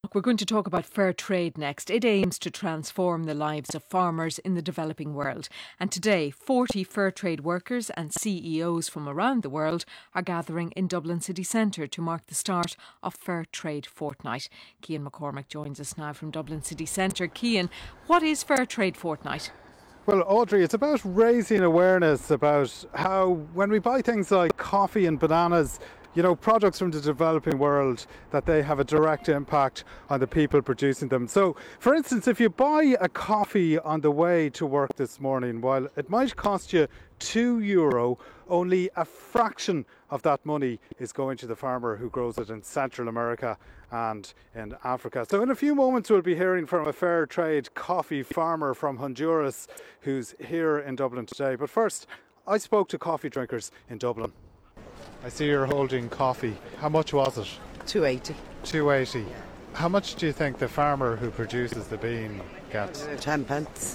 We're going to talk about fair trade next. It aims to transform the lives of farmers in the developing world. And today, 40 fair trade workers and CEOs from around the world are gathering in Dublin city centre to mark the start of Fair Trade Fortnight. Cian McCormack joins us now from Dublin city centre. Cian, what is Fair Trade Fortnight? Well, Audrey, it's about raising awareness about how when we buy things like coffee and bananas, products from the developing world, that they have a direct impact on the people producing them. So, for instance, if you buy a coffee on the way to work this morning, while it might cost you €2, only a fraction of that money is going to the farmer who grows it in Central America and in Africa. So in a few moments we'll be hearing from a fair trade coffee farmer from Honduras who's here in Dublin today. But first, I spoke to coffee drinkers in Dublin. I see you're holding coffee. How much was it? $2.80. $2.80. How much do you think the farmer who produces the bean gets? 10 pence.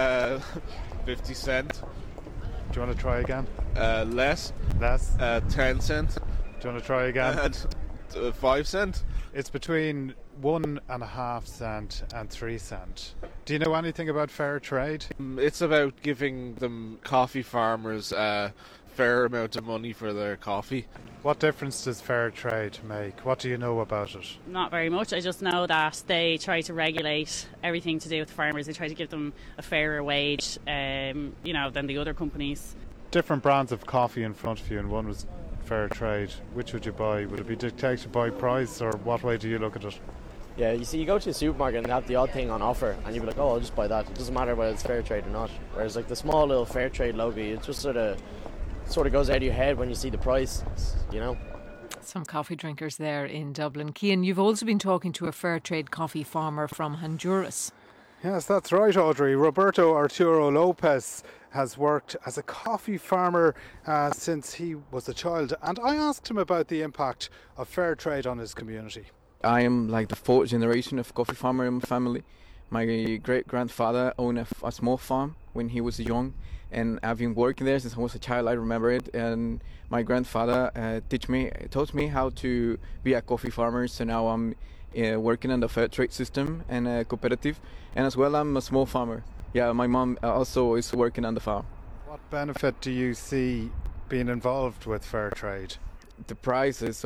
50 cents. Do you want to try again? Less. Less? 10 cents. Do you want to try again? 5 cents. It's between 1.5 cent and 3 cent. Do you know anything about fair trade? It's about giving them coffee farmers a fair amount of money for their coffee. What difference does fair trade make? What do you know about it? Not very much. I just know that they try to regulate everything to do with farmers. They try to give them a fairer wage, than the other companies. Different brands of coffee in front of you, and one was fair trade. Which would you buy? Would it be dictated by price, or what way do you look at it? Yeah, you see, you go to a supermarket and they have the odd thing on offer, and you'd be like, oh, I'll just buy that. It doesn't matter whether it's fair trade or not. Whereas like the small little fair trade logo, it just sort of goes out of your head when you see the price, Some coffee drinkers there in Dublin. Cian, you've also been talking to a fair trade coffee farmer from Honduras. Yes, that's right, Audrey. Roberto Arturo Lopez has worked as a coffee farmer since he was a child, and I asked him about the impact of fair trade on his community. I am like the fourth generation of coffee farmer in my family. My great-grandfather owned a small farm when he was young, and I've been working there since I was a child. I remember it, and my grandfather taught me how to be a coffee farmer. So now I'm working on the fair trade system and a cooperative, and as well I'm a small farmer. Yeah, my mom also is working on the farm. What benefit do you see being involved with fair trade? The price is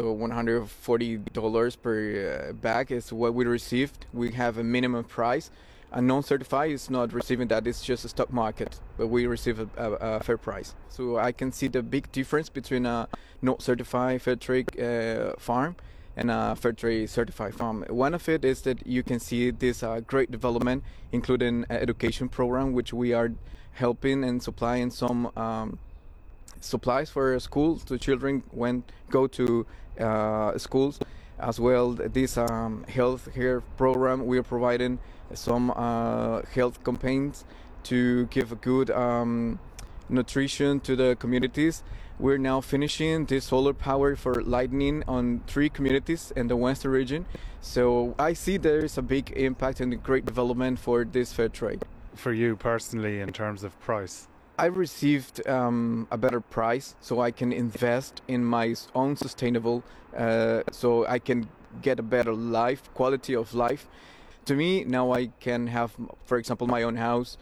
$140 per bag is what we received. We have a minimum price. A non-certified is not receiving that. It's just a stock market, but we receive a fair price. So I can see the big difference between a not certified fair trade farm and a fair trade certified farm. One of it is that you can see this great development, including an education program, which we are helping and supplying some supplies for schools to children when go to schools. As well, this health care program, we are providing some health campaigns to give good nutrition to the communities. We're now finishing the solar power for lighting on 3 communities in the western region. So I see there is a big impact and a great development for this fair trade. For you personally, in terms of price? I received a better price, so I can invest in my own sustainable, so I can get a better quality of life. To me, now I can have, for example, my own house.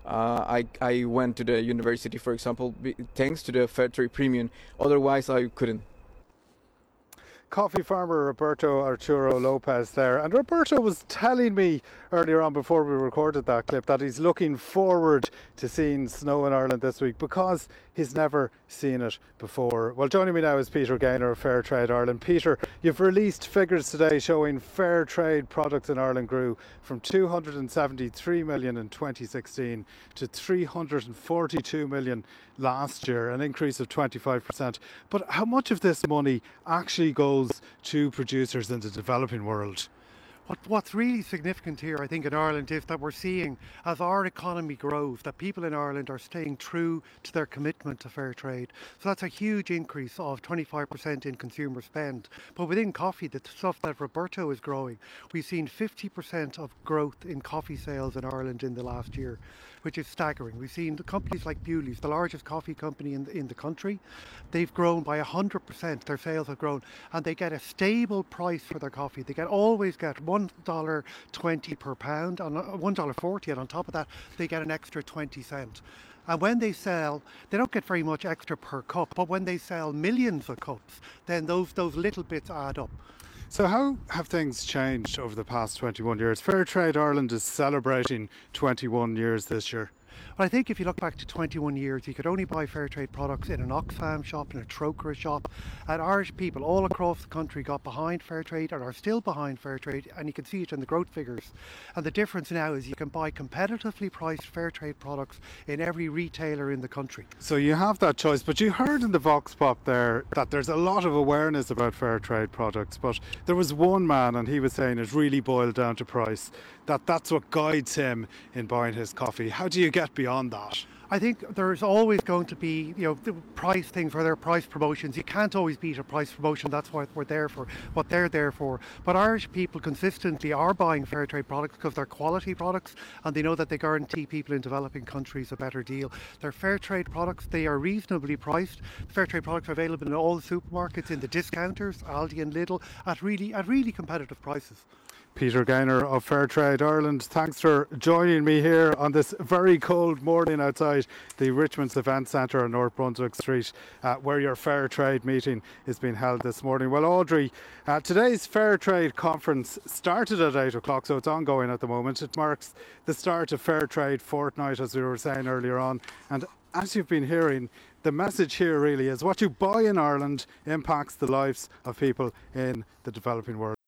I went to the university, for example, thanks to the fair trade premium. Otherwise, I couldn't. Coffee farmer Roberto Arturo Lopez there. And Roberto was telling me earlier on before we recorded that clip that he's looking forward to seeing snow in Ireland this week because he's never seen it before. Well, joining me now is Peter Gaynor of Fair Trade Ireland. Peter, you've released figures today showing fair trade products in Ireland grew from 273 million in 2016 to 342 million last year, an increase of 25%. But how much of this money actually goes to producers in the developing world? What's really significant here, I think, in Ireland is that we're seeing, as our economy grows, that people in Ireland are staying true to their commitment to fair trade. So that's a huge increase of 25% in consumer spend. But within coffee, the stuff that Roberto is growing, we've seen 50% of growth in coffee sales in Ireland in the last year, which is staggering. We've seen companies like Bewley's, the largest coffee company in the country, they've grown by 100%, their sales have grown, and they get a stable price for their coffee. They always get $1.20 per pound, and $1.40, and on top of that, they get an extra 20 cents. And when they sell, they don't get very much extra per cup, but when they sell millions of cups, then those little bits add up. So how have things changed over the past 21 years? Fairtrade Ireland is celebrating 21 years this year. Well, I think if you look back to 21 years, you could only buy Fairtrade products in an Oxfam shop, in a Trócaire shop. And Irish people all across the country got behind Fairtrade and are still behind Fairtrade, and you can see it in the growth figures. And the difference now is you can buy competitively priced Fairtrade products in every retailer in the country. So you have that choice, but you heard in the Vox Pop there that there's a lot of awareness about Fairtrade products, but there was one man and he was saying it really boiled down to price, that's what guides him in buying his coffee. How do you get beyond that? I think there's always going to be, the price things where there are price promotions. You can't always beat a price promotion. That's what we're there for, what they're there for. But Irish people consistently are buying Fairtrade products because they're quality products and they know that they guarantee people in developing countries a better deal. They're Fairtrade products. They are reasonably priced. Fairtrade products are available in all the supermarkets, in the discounters, Aldi and Lidl, at really competitive prices. Peter Gaynor of Fairtrade Ireland, thanks for joining me here on this very cold morning outside the Richmond's Event Centre on North Brunswick Street, where your Fairtrade meeting is being held this morning. Well, Audrey, today's Fairtrade conference started at 8 o'clock, so it's ongoing at the moment. It marks the start of Fairtrade Fortnight, as we were saying earlier on. And as you've been hearing, the message here really is what you buy in Ireland impacts the lives of people in the developing world.